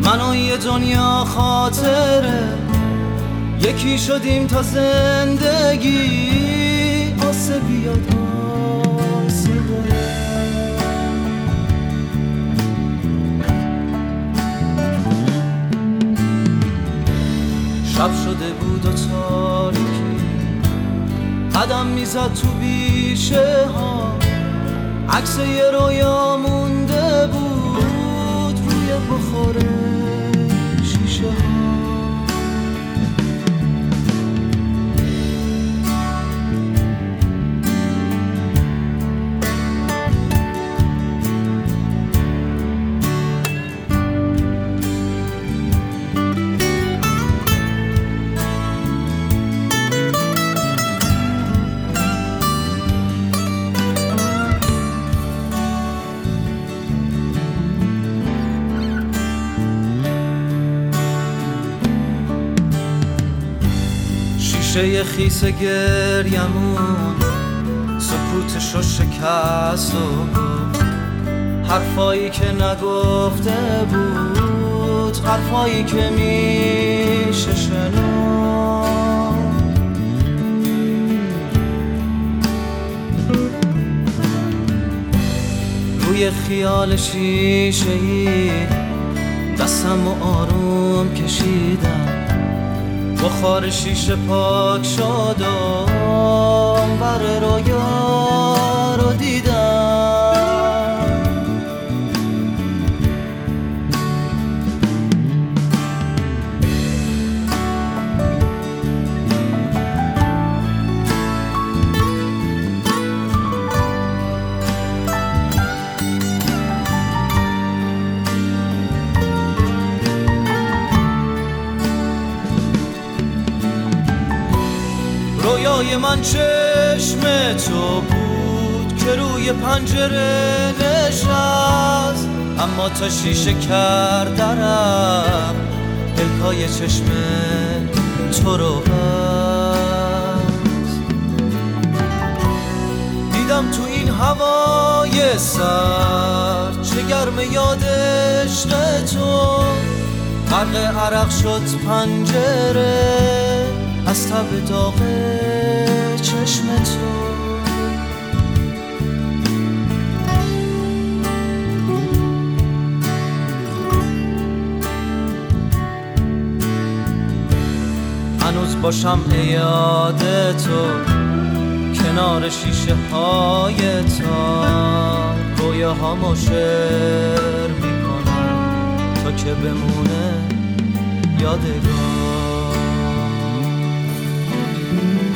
من و یه دنیا خاطره یکی شدیم تا زندگی آسه بیاد آسه بره. شب شده بود و تاریکی قدم میزد تو بیشه ها، عکس یه رویا مونده بود روی بخور شیشه ها. شیشه خیس گریمون سکوتشو شکست و گفت حرفایی که نگفته بود، حرفایی که میشه شنود. روی خیال شیشه‌ای دستمو آروم کشیدم، بخار شیشه پاک شد و بر رویا رو دیدم. رویای من چشم تو بود که روی پنجره نشست، اما تا شیشه کرد درم پلکای چشم تو رو بست. دیدم تو این هوای سر چه گرم یاد عشق تو، غرق عرق شد پنجره از تب داغ چشم تو. هنوز باشم یاد تو کنار شیشه های تا، رویاهامو شعر میکنم تا که بمونه یادگار.